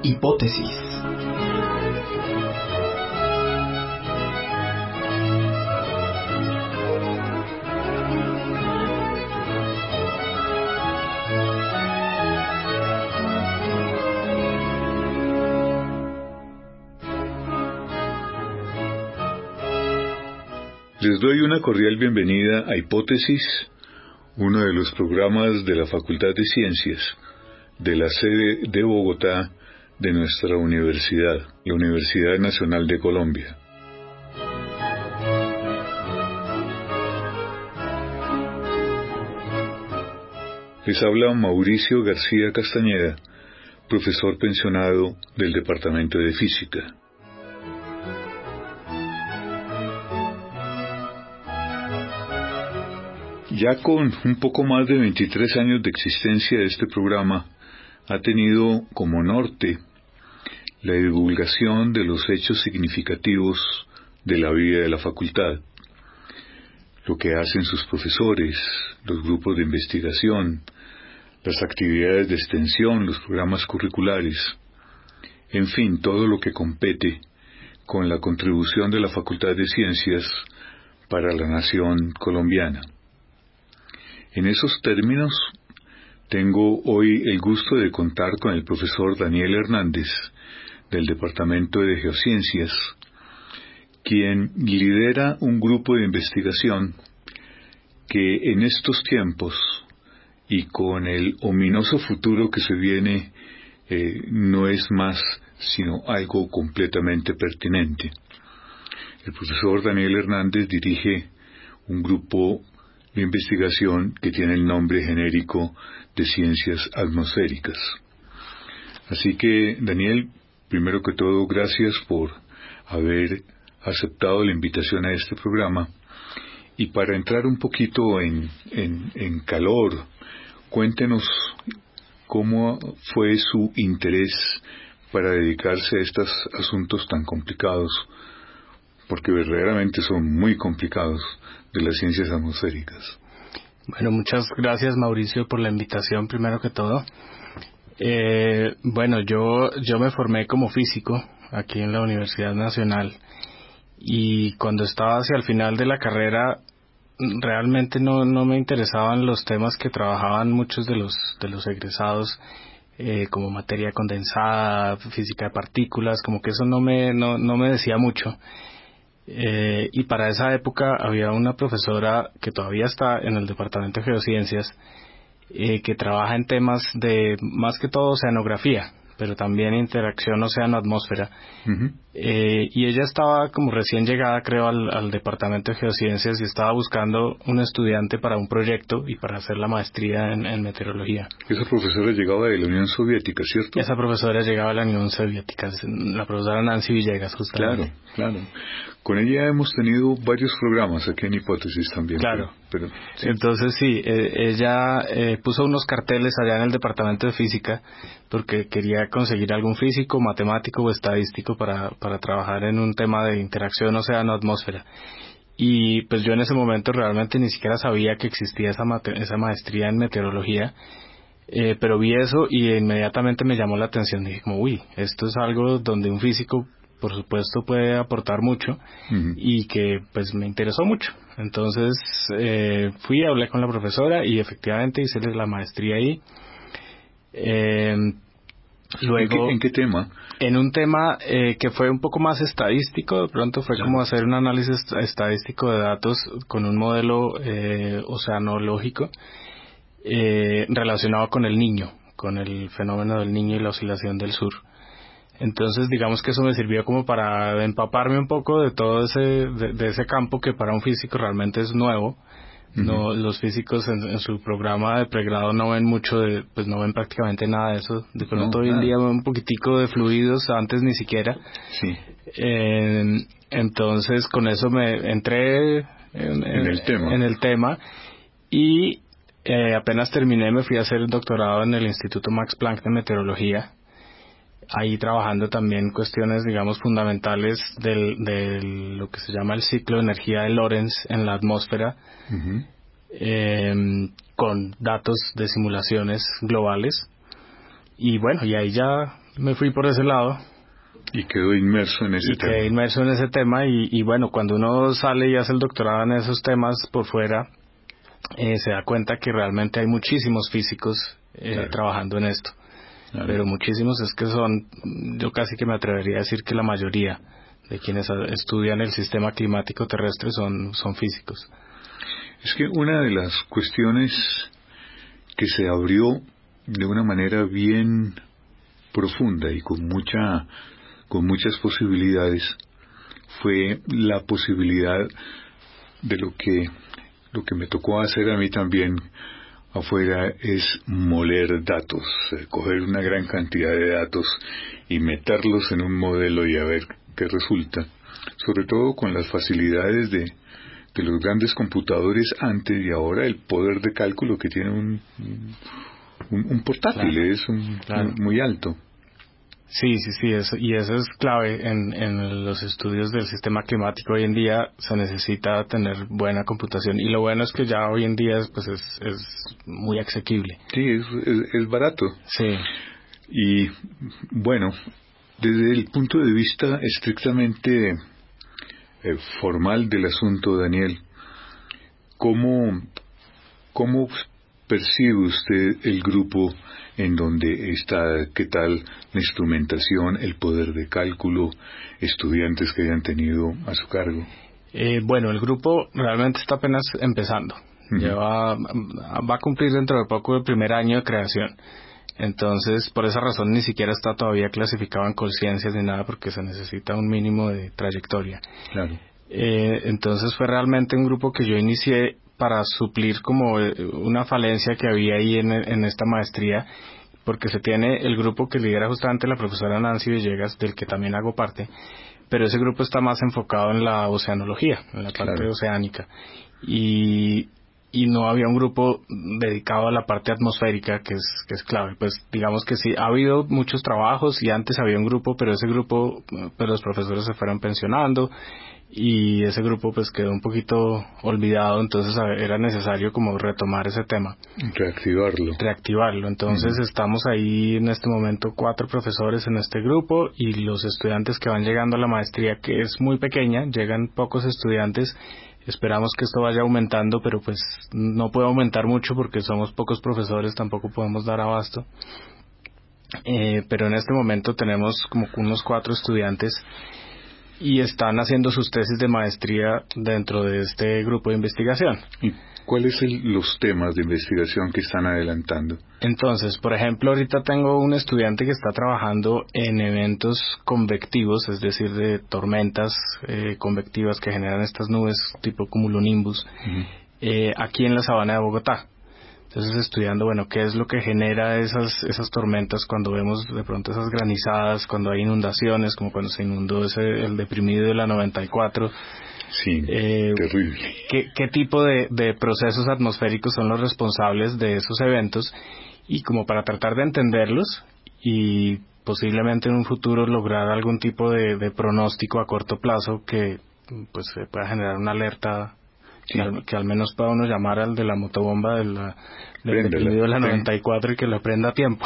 Hipótesis. Les doy una cordial bienvenida a Hipótesis, uno de los programas de la Facultad de Ciencias de la sede de Bogotá de nuestra universidad, la Universidad Nacional de Colombia. Les habla Mauricio García Castañeda, profesor pensionado del Departamento de Física. Ya con un poco más de 23 años de existencia, este programa ha tenido como norte la divulgación de los hechos significativos de la vida de la facultad, lo que hacen sus profesores, los grupos de investigación, las actividades de extensión, los programas curriculares, en fin, todo lo que compete con la contribución de la Facultad de Ciencias para la nación colombiana. En esos términos, tengo hoy el gusto de contar con el profesor Daniel Hernández, del Departamento de Geociencias, quien lidera un grupo de investigación que en estos tiempos y con el ominoso futuro que se viene, no es más sino algo completamente pertinente. El profesor Daniel Hernández dirige un grupo de investigación que tiene el nombre genérico de Ciencias Atmosféricas. Así que, Daniel, primero que todo, gracias por haber aceptado la invitación a este programa. Y para entrar un poquito en calor, cuéntenos cómo fue su interés para dedicarse a estos asuntos tan complicados, porque verdaderamente son muy complicados, de las ciencias atmosféricas. Bueno, muchas gracias, Mauricio, por la invitación, primero que todo. Bueno, yo me formé como físico aquí en la Universidad Nacional, y cuando estaba hacia el final de la carrera realmente no me interesaban los temas que trabajaban muchos de los egresados, como materia condensada, física de partículas, como que eso no me decía mucho. Y para esa época había una profesora que todavía está en el Departamento de Geociencias, que trabaja en temas de, más que todo, oceanografía, pero también interacción océano-atmósfera. Uh-huh. Y ella estaba como recién llegada, creo, al Departamento de Geociencias, y estaba buscando un estudiante para un proyecto y para hacer la maestría en meteorología. Esa profesora llegaba de la Unión Soviética, ¿cierto? Esa profesora llegaba de la Unión Soviética, la profesora Nancy Villegas, justamente. Claro. Con ella hemos tenido varios programas aquí en Hipótesis también. Claro. Pero sí. Entonces sí, ella puso unos carteles allá en el Departamento de Física porque quería conseguir algún físico, matemático o estadístico para trabajar en un tema de interacción océano-atmósfera. Y pues yo en ese momento realmente ni siquiera sabía que existía esa maestría en meteorología, pero vi eso y inmediatamente me llamó la atención. Dije como, esto es algo donde un físico por supuesto puede aportar mucho. Uh-huh. Y que pues me interesó mucho. Entonces fui, hablé con la profesora y efectivamente hice la maestría ahí. Luego, ¿En qué tema? En un tema que fue un poco más estadístico. De pronto fue como hacer un análisis estadístico de datos con un modelo oceanológico relacionado con el Niño, con el fenómeno del Niño y la oscilación del sur. Entonces digamos que eso me sirvió como para empaparme un poco de todo de ese campo que para un físico realmente es nuevo. Uh-huh. No, los físicos en su programa de pregrado no ven mucho no ven prácticamente nada de eso. De pronto hoy en día ven un poquitico de fluidos, antes ni siquiera. Sí. Entonces con eso me entré en el tema y apenas terminé me fui a hacer el doctorado en el Instituto Max Planck de Meteorología, ahí trabajando también cuestiones, digamos, fundamentales de lo que se llama el ciclo de energía de Lorentz en la atmósfera. Uh-huh. Con datos de simulaciones globales. Y bueno, y ahí ya me fui por ese lado. Y quedó inmerso en ese tema. Quedé inmerso en ese tema y bueno, cuando uno sale y hace el doctorado en esos temas por fuera, se da cuenta que realmente hay muchísimos físicos Claro. trabajando en esto. Claro. Pero muchísimos es que yo casi que me atrevería a decir que la mayoría de quienes estudian el sistema climático terrestre son físicos. Es que una de las cuestiones que se abrió de una manera bien profunda y con muchas posibilidades fue la posibilidad de lo que me tocó hacer a mí también afuera, es moler datos, coger una gran cantidad de datos y meterlos en un modelo y a ver qué resulta, sobre todo con las facilidades de los grandes computadores antes y ahora, el poder de cálculo que tiene un portátil. Claro. Es muy alto. Sí, y eso es clave en los estudios del sistema climático. Hoy en día se necesita tener buena computación y lo bueno es que ya hoy en día es muy asequible. Sí, es barato. Sí. Y bueno, desde el punto de vista estrictamente formal del asunto, Daniel, ¿cómo percibe usted el grupo en donde está? ¿Qué tal la instrumentación, el poder de cálculo, estudiantes que hayan tenido a su cargo? Bueno, el grupo realmente está apenas empezando. Uh-huh. Va a cumplir dentro de poco el primer año de creación. Entonces, por esa razón ni siquiera está todavía clasificado en conciencias ni nada, porque se necesita un mínimo de trayectoria. Claro. Entonces fue realmente un grupo que yo inicié para suplir como una falencia que había ahí en esta maestría, porque se tiene el grupo que lidera justamente la profesora Nancy Villegas, del que también hago parte, pero ese grupo está más enfocado en la oceanología, en la parte oceánica, y no había un grupo dedicado a la parte atmosférica que es clave. Pues digamos que sí, ha habido muchos trabajos y antes había un grupo, pero los profesores se fueron pensionando y ese grupo pues quedó un poquito olvidado, entonces era necesario como retomar ese tema. Reactivarlo. Entonces estamos ahí en este momento 4 profesores en este grupo y los estudiantes que van llegando a la maestría, que es muy pequeña, llegan pocos estudiantes. Esperamos que esto vaya aumentando, pero pues no puede aumentar mucho porque somos pocos profesores, tampoco podemos dar abasto. Pero en este momento tenemos como unos 4 estudiantes y están haciendo sus tesis de maestría dentro de este grupo de investigación. ¿Y cuáles son los temas de investigación que están adelantando? Entonces, por ejemplo, ahorita tengo un estudiante que está trabajando en eventos convectivos, es decir, de tormentas convectivas que generan estas nubes tipo cumulonimbus, aquí en la sabana de Bogotá. Entonces, estudiando, qué es lo que genera esas tormentas cuando vemos de pronto esas granizadas, cuando hay inundaciones, como cuando se inundó el deprimido de la 94. Sí, terrible. ¿Qué tipo de procesos atmosféricos son los responsables de esos eventos? Y como para tratar de entenderlos y posiblemente en un futuro lograr algún tipo de pronóstico a corto plazo que pues pueda generar una alerta. Sí. Que al menos pueda uno llamar al de la motobomba del deprimido de la 94 y que lo prenda a tiempo.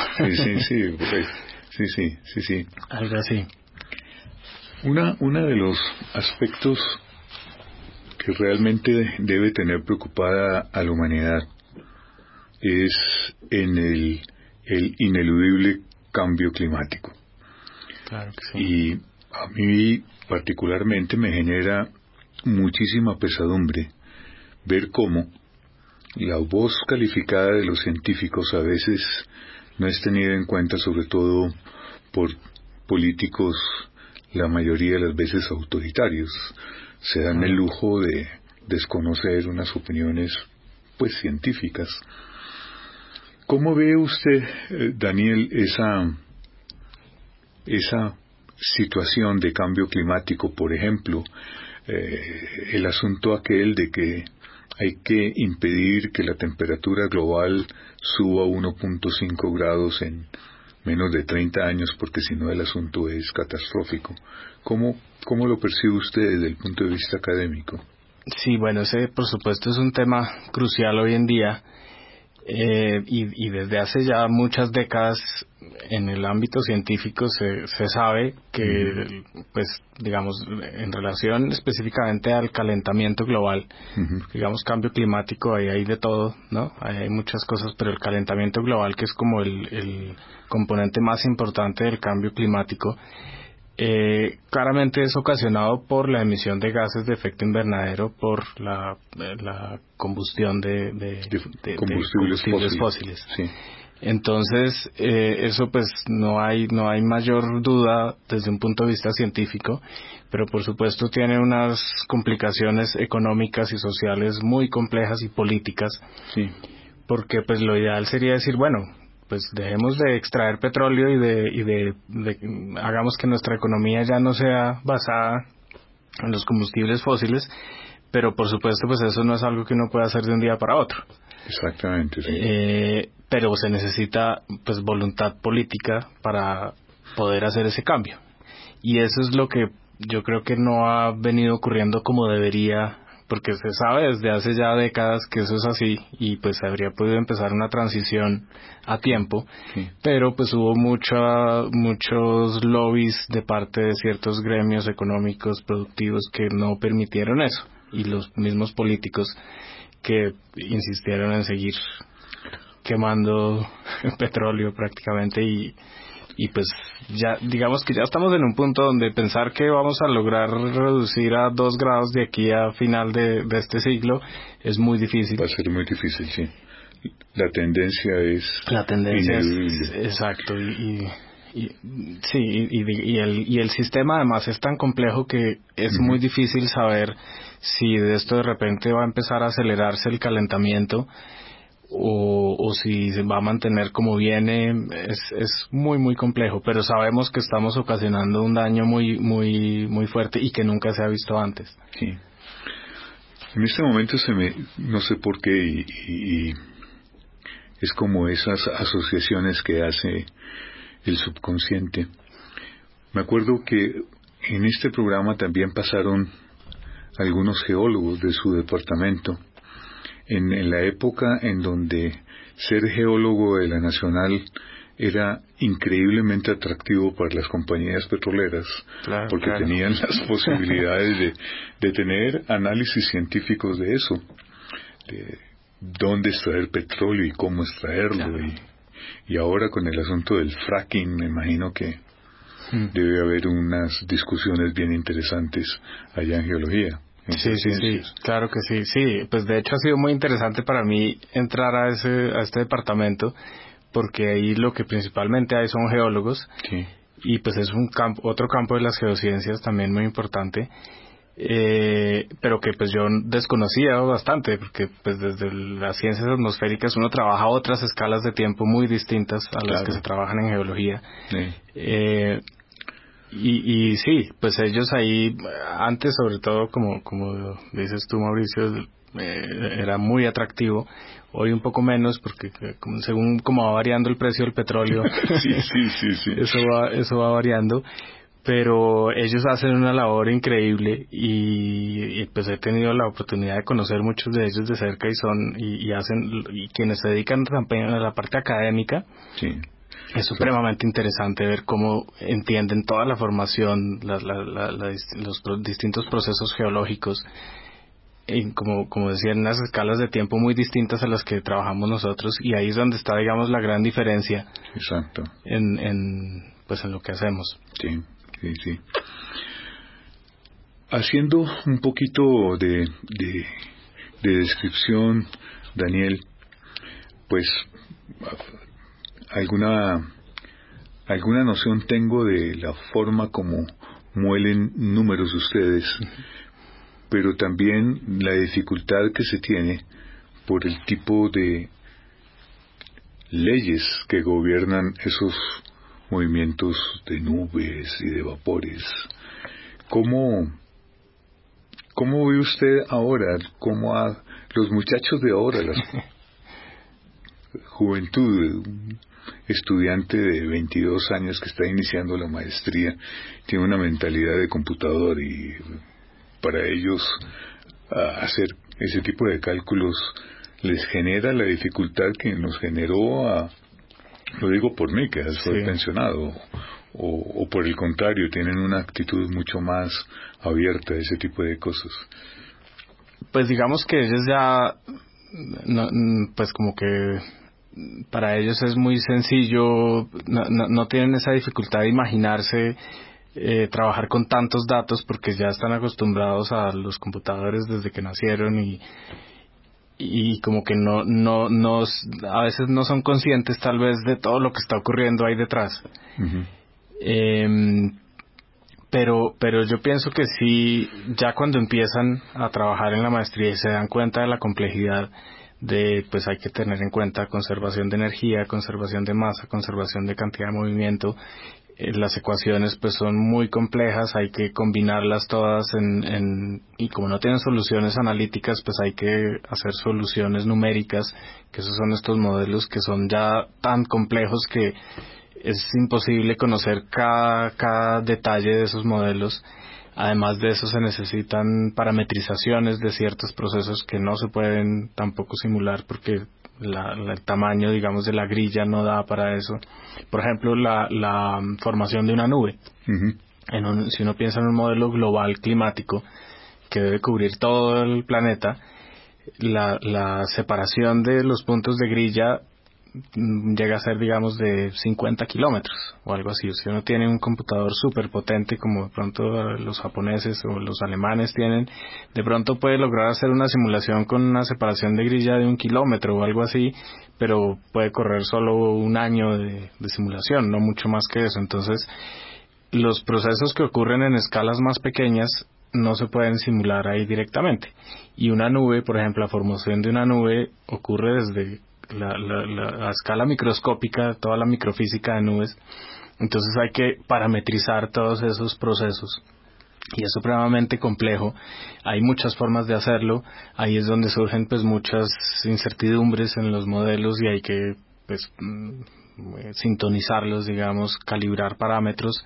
Sí. Algo así. Una de los aspectos que realmente debe tener preocupada a la humanidad es en el ineludible cambio climático. Claro que sí. Y a mí particularmente me genera muchísima pesadumbre ver cómo la voz calificada de los científicos a veces no es tenida en cuenta, sobre todo por políticos, la mayoría de las veces autoritarios. Se dan el lujo de desconocer unas opiniones pues científicas. ¿Cómo ve usted, Daniel, esa situación de cambio climático? Por ejemplo, el asunto aquel de que hay que impedir que la temperatura global suba 1.5 grados en menos de 30 años, porque si no el asunto es catastrófico. ¿Cómo lo percibe usted desde el punto de vista académico? Sí, ese por supuesto es un tema crucial hoy en día y desde hace ya muchas décadas en el ámbito científico se sabe que, pues, digamos, en relación específicamente al calentamiento global, digamos, cambio climático, ahí hay de todo, ¿no? Ahí hay muchas cosas, pero el calentamiento global, que es como el componente más importante del cambio climático, claramente es ocasionado por la emisión de gases de efecto invernadero por la combustión de combustibles fósiles. Sí. Entonces, eso pues no hay mayor duda desde un punto de vista científico, pero por supuesto tiene unas complicaciones económicas y sociales muy complejas y políticas. Sí. Porque pues lo ideal sería decir, bueno, pues dejemos de extraer petróleo y de hagamos que nuestra economía ya no sea basada en los combustibles fósiles, pero por supuesto pues eso no es algo que uno pueda hacer de un día para otro. Exactamente, sí. Pero se necesita pues voluntad política para poder hacer ese cambio, y eso es lo que yo creo que no ha venido ocurriendo como debería, porque se sabe desde hace ya décadas que eso es así, y pues se habría podido empezar una transición a tiempo, Sí. pero pues hubo muchos lobbies de parte de ciertos gremios económicos productivos que no permitieron eso, y los mismos políticos que insistieron en seguir quemando petróleo prácticamente, y pues ya digamos que ya estamos en un punto donde pensar que vamos a lograr reducir a 2 grados de aquí a final de este siglo es muy difícil. Va a ser muy difícil, sí. La tendencia es ineludible. Exacto, y el sistema además es tan complejo que es muy difícil saber si de esto de repente va a empezar a acelerarse el calentamiento o si se va a mantener como viene. Es muy muy complejo, pero sabemos que estamos ocasionando un daño muy muy muy fuerte y que nunca se ha visto antes. Sí. En este momento no sé por qué, y es como esas asociaciones que hace el subconsciente. Me acuerdo que en este programa también pasaron algunos geólogos de su departamento, en la época en donde ser geólogo de la Nacional era increíblemente atractivo para las compañías petroleras, porque tenían las posibilidades de tener análisis científicos de eso, de dónde extraer petróleo y cómo extraerlo, y ahora con el asunto del fracking me imagino que debe haber unas discusiones bien interesantes allá en geología. Sí, claro que sí, pues de hecho ha sido muy interesante para mí entrar a este departamento, porque ahí lo que principalmente hay son geólogos, y pues es otro campo de las geociencias también muy importante, pero que pues yo desconocía bastante, porque pues desde las ciencias atmosféricas uno trabaja a otras escalas de tiempo muy distintas a las que se trabajan en geología. Y sí, pues ellos ahí, antes sobre todo, como dices tú, Mauricio, era muy atractivo. Hoy un poco menos, porque según como va variando el precio del petróleo, sí. eso va variando. Pero ellos hacen una labor increíble, y pues he tenido la oportunidad de conocer muchos de ellos de cerca, y quienes se dedican también a la parte académica. Sí. Es supremamente interesante ver cómo entienden toda la formación, los distintos procesos geológicos, como decía, en unas escalas de tiempo muy distintas a las que trabajamos nosotros, y ahí es donde está, digamos, la gran diferencia. Exacto. En lo que hacemos. Sí. Haciendo un poquito de descripción, Daniel, pues alguna noción tengo de la forma como muelen números ustedes, pero también la dificultad que se tiene por el tipo de leyes que gobiernan esos movimientos de nubes y de vapores. ¿Cómo ve usted ahora, cómo a los muchachos de ahora, la juventud, un estudiante de 22 años que está iniciando la maestría, tiene una mentalidad de computador, y para ellos hacer ese tipo de cálculos les genera la dificultad que nos generó lo digo por mí, que soy pensionado, o por el contrario, tienen una actitud mucho más abierta a ese tipo de cosas. Pues digamos que ellos ya, pues como que para ellos es muy sencillo, no tienen esa dificultad de imaginarse trabajar con tantos datos porque ya están acostumbrados a los computadores desde que nacieron y como que no a veces no son conscientes tal vez de todo lo que está ocurriendo ahí detrás. Uh-huh. Pero yo pienso que sí, ya cuando empiezan a trabajar en la maestría y se dan cuenta de la complejidad pues hay que tener en cuenta conservación de energía, conservación de masa, conservación de cantidad de movimiento. Las ecuaciones pues son muy complejas, hay que combinarlas todas y como no tienen soluciones analíticas, pues hay que hacer soluciones numéricas, que esos son estos modelos que son ya tan complejos que es imposible conocer cada detalle de esos modelos. Además de eso se necesitan parametrizaciones de ciertos procesos que no se pueden tampoco simular porque el tamaño, digamos, de la grilla no da para eso. Por ejemplo, la formación de una nube. Uh-huh. Si uno piensa en un modelo global climático que debe cubrir todo el planeta, la separación de los puntos de grilla llega a ser, digamos, de 50 kilómetros o algo así. Si uno tiene un computador súper potente como de pronto los japoneses o los alemanes tienen, de pronto puede lograr hacer una simulación con una separación de grilla de 1 kilómetro o algo así, pero puede correr solo un año de simulación, no mucho más que eso. Entonces, los procesos que ocurren en escalas más pequeñas no se pueden simular ahí directamente. Y una nube, por ejemplo, la formación de una nube ocurre desde la escala microscópica, toda la microfísica de nubes. Entonces hay que parametrizar todos esos procesos y es supremamente complejo. Hay muchas formas de hacerlo. Ahí es donde surgen pues muchas incertidumbres en los modelos y hay que pues sintonizarlos, digamos, calibrar parámetros.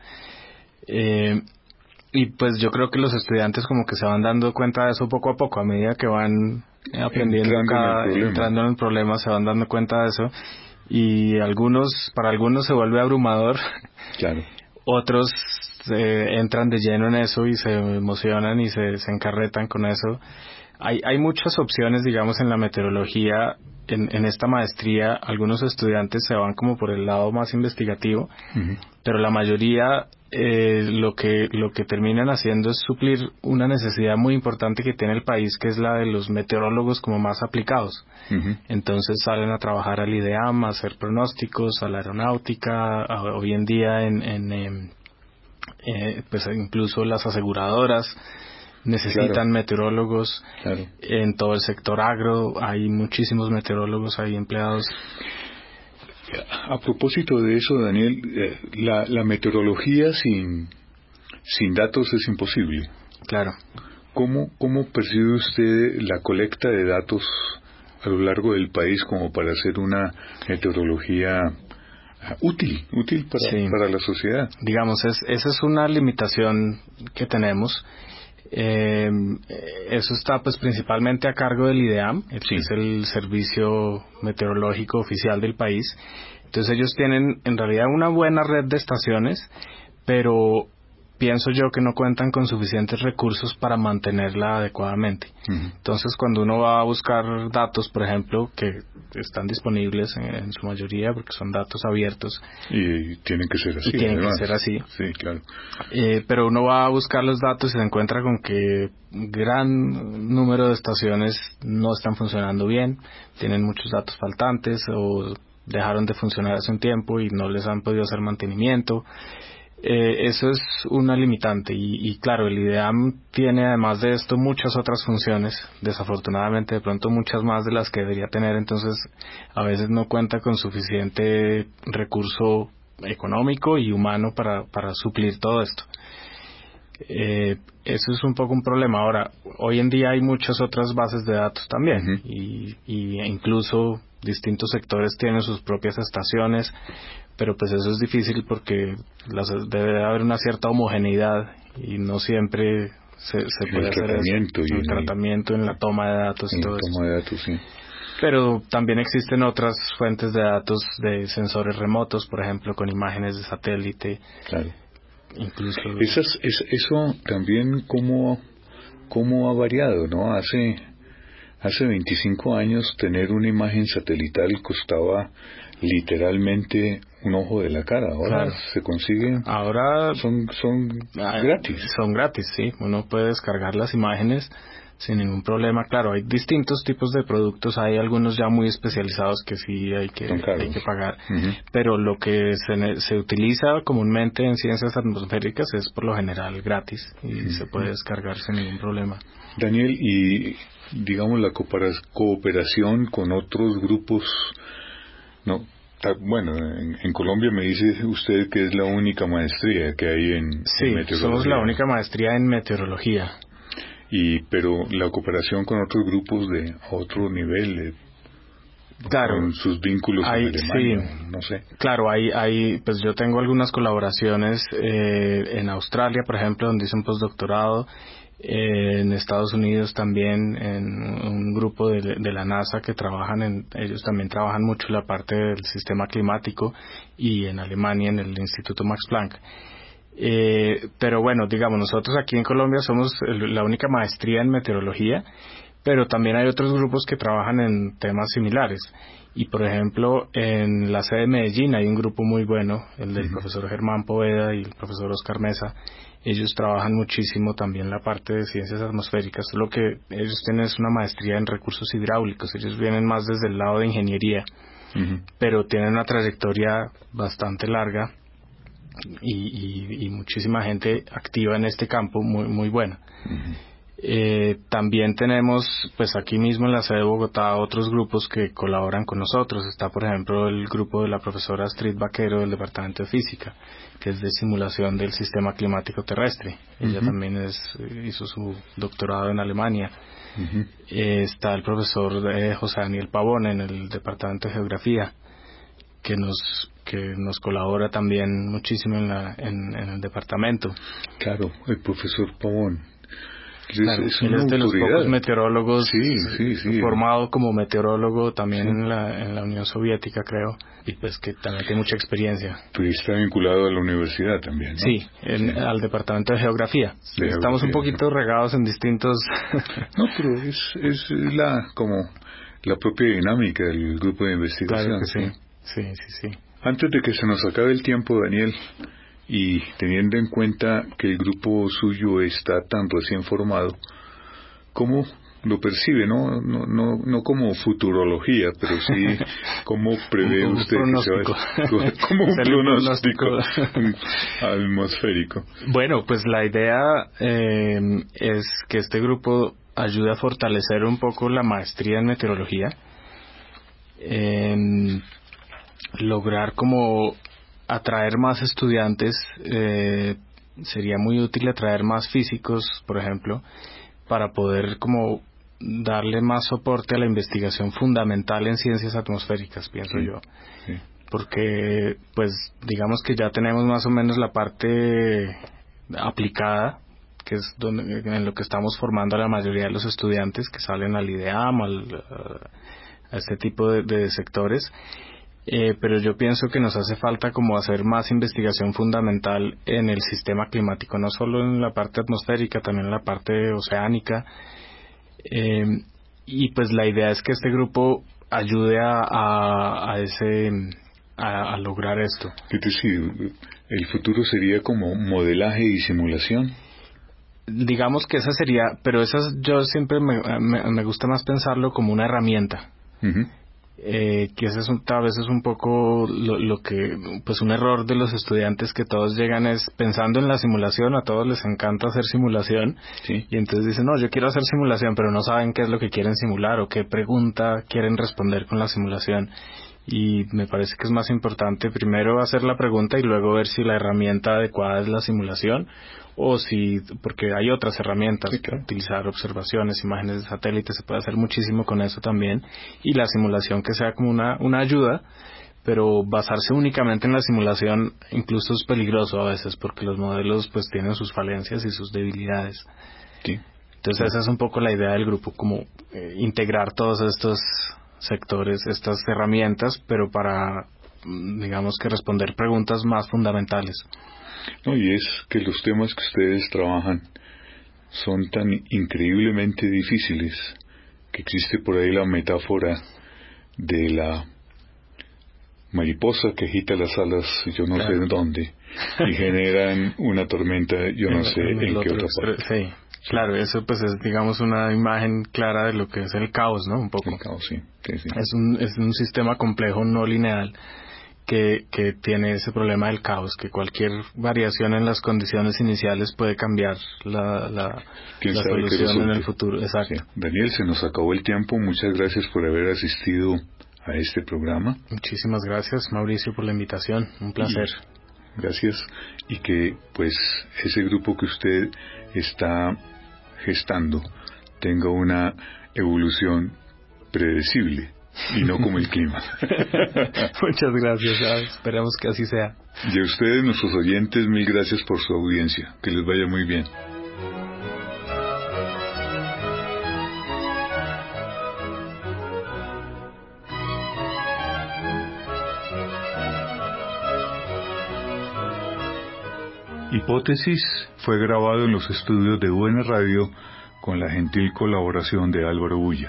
Y pues yo creo que los estudiantes como que se van dando cuenta de eso poco a poco, a medida que van aprendiendo, entrando en el problema, se van dando cuenta de eso. Y para algunos se vuelve abrumador. Claro. Otros entran de lleno en eso y se emocionan y se encarretan con eso. Hay muchas opciones, digamos, en la meteorología. En esta maestría, algunos estudiantes se van como por el lado más investigativo, uh-huh. Pero la mayoría lo que terminan haciendo es suplir una necesidad muy importante que tiene el país, que es la de los meteorólogos como más aplicados. Uh-huh. Entonces salen a trabajar al IDEAM, a hacer pronósticos, a la aeronáutica, hoy en día pues incluso las aseguradoras necesitan, claro, meteorólogos. Claro. En todo el sector agro hay muchísimos meteorólogos ahí empleados. A propósito de eso, Daniel, la meteorología sin datos es imposible. Claro. ¿Cómo percibe usted la colecta de datos a lo largo del país como para hacer una meteorología útil para la sociedad? Digamos, esa es una limitación que tenemos. Eso está pues principalmente a cargo del IDEAM, que es el servicio meteorológico oficial del país. Entonces ellos tienen en realidad una buena red de estaciones, pero pienso yo que no cuentan con suficientes recursos para mantenerla adecuadamente. Uh-huh. Entonces cuando uno va a buscar datos, por ejemplo, que están disponibles en su mayoría porque son datos abiertos. Y tienen que ser así. Y tienen que ser así. Sí, claro. Pero uno va a buscar los datos y se encuentra con que gran número de estaciones no están funcionando bien, tienen muchos datos faltantes o dejaron de funcionar hace un tiempo y no les han podido hacer mantenimiento. Eso es una limitante y claro, el IDEAM tiene además de esto muchas otras funciones, desafortunadamente de pronto muchas más de las que debería tener, entonces a veces no cuenta con suficiente recurso económico y humano para suplir todo esto. Eso es un poco un problema. Ahora, hoy en día hay muchas otras bases de datos también. Uh-huh. y incluso distintos sectores tienen sus propias estaciones, pero pues eso es difícil porque debe haber una cierta homogeneidad y no siempre se puede hacer eso. El tratamiento en la toma de datos y todo eso. Toma de datos, sí. Pero también existen otras fuentes de datos de sensores remotos, por ejemplo, con imágenes de satélite. Claro. Incluso... Eso también cómo ha variado, ¿no? Hace 25 años tener una imagen satelital costaba literalmente un ojo de la cara. Ahora claro. se consiguen. Ahora son gratis. Son gratis, sí. Uno puede descargar las imágenes sin ningún problema. Claro, hay distintos tipos de productos. Hay algunos ya muy especializados que sí hay que pagar. Uh-huh. Pero lo que se utiliza comúnmente en ciencias atmosféricas es por lo general gratis y uh-huh. se puede descargar sin ningún problema. Daniel, y digamos la cooperación con otros grupos, no, bueno, en Colombia me dice usted que es la única maestría que hay en meteorología. Somos la única maestría en meteorología. Pero la cooperación con otros grupos de otro nivel, claro, con sus vínculos en Alemania, no sé. Claro, pues yo tengo algunas colaboraciones en Australia, por ejemplo, donde hice un postdoctorado. En Estados Unidos también, en un grupo de la NASA que ellos también trabajan mucho la parte del sistema climático, y en Alemania en el Instituto Max Planck. Pero bueno, digamos, nosotros aquí en Colombia somos la única maestría en meteorología, pero también hay otros grupos que trabajan en temas similares. Y por ejemplo, en la sede de Medellín hay un grupo muy bueno, el del profesor Germán Poveda y el profesor Oscar Mesa. Ellos trabajan muchísimo también la parte de ciencias atmosféricas. Lo que ellos tienen es una maestría en recursos hidráulicos. Ellos vienen más desde el lado de ingeniería, pero tienen una trayectoria bastante larga y muchísima gente activa en este campo muy, muy buena. También tenemos, pues aquí mismo en la sede de Bogotá, otros grupos que colaboran con nosotros. Está, por ejemplo, el grupo de la profesora Astrid Vaquero del Departamento de Física, que es de simulación del sistema climático terrestre. Ella también hizo su doctorado en Alemania. Está el profesor José Daniel Pavón en el Departamento de Geografía, que nos colabora también muchísimo en el departamento. Claro, el profesor Pavón. Claro, él es de los pocos meteorólogos formado como meteorólogo también en la Unión Soviética, creo, y pues que también tiene mucha experiencia. Pero está vinculado a la universidad también, ¿no? Sí, al departamento de geografía. Estamos un poquito regados en distintos... No, pero es como la propia dinámica del grupo de investigación. Claro que sí. Antes de que se nos acabe el tiempo, Daniel, y teniendo en cuenta que el grupo suyo está tan recién formado, ¿cómo lo percibe? No como futurología, pero sí cómo prevé usted que se va como un pronóstico atmosférico. Bueno, pues la idea es que este grupo ayude a fortalecer un poco la maestría en meteorología, lograr como atraer más estudiantes. Sería muy útil atraer más físicos, por ejemplo, para poder como darle más soporte a la investigación fundamental en ciencias atmosféricas, pienso yo. Sí. Porque pues digamos que ya tenemos más o menos la parte aplicada, que es en lo que estamos formando a la mayoría de los estudiantes que salen al IDEAM, a este tipo de sectores. Pero yo pienso que nos hace falta como hacer más investigación fundamental en el sistema climático, no solo en la parte atmosférica, también en la parte oceánica, y pues la idea es que este grupo ayude a lograr esto. Es decir, el futuro sería como modelaje y simulación. Digamos que esa sería, pero yo siempre me gusta más pensarlo como una herramienta. Que ese es a veces un poco lo que, pues un error de los estudiantes, que todos llegan pensando en la simulación. A todos les encanta hacer simulación, y entonces dicen, no, yo quiero hacer simulación, pero no saben qué es lo que quieren simular o qué pregunta quieren responder con la simulación. Y me parece que es más importante primero hacer la pregunta y luego ver si la herramienta adecuada es la simulación, porque hay otras herramientas, utilizar observaciones, imágenes de satélite, se puede hacer muchísimo con eso también, y la simulación que sea como una ayuda, pero basarse únicamente en la simulación incluso es peligroso a veces, porque los modelos pues tienen sus falencias y sus debilidades. Entonces esa es un poco la idea del grupo, como integrar todos estos sectores estas herramientas, pero para, digamos que responder preguntas más fundamentales. No, y es que los temas que ustedes trabajan son tan increíblemente difíciles que existe por ahí la metáfora de la mariposa que agita las alas yo no sé en dónde y generan una tormenta yo no sé en qué otra parte. Sí, claro, eso pues es, digamos, una imagen clara de lo que es el caos, ¿no? Un poco. El caos, sí. Es un sistema complejo no lineal que tiene ese problema del caos, que cualquier variación en las condiciones iniciales puede cambiar la solución en el futuro. Exacto. Sí. Daniel, se nos acabó el tiempo. Muchas gracias por haber asistido a este programa. Muchísimas gracias, Mauricio, por la invitación. Un placer. Gracias. Y que pues ese grupo que usted está gestando tenga una evolución predecible y no como el clima. Muchas gracias, esperamos que así sea. Y a ustedes, nuestros oyentes, mil gracias por su audiencia. Que les vaya muy bien. Hipótesis fue grabado en los estudios de UN Radio con la gentil colaboración de Álvaro Bulla.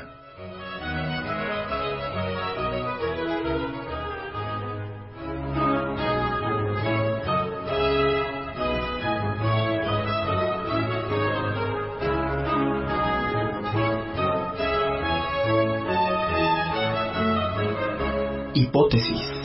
Hipótesis.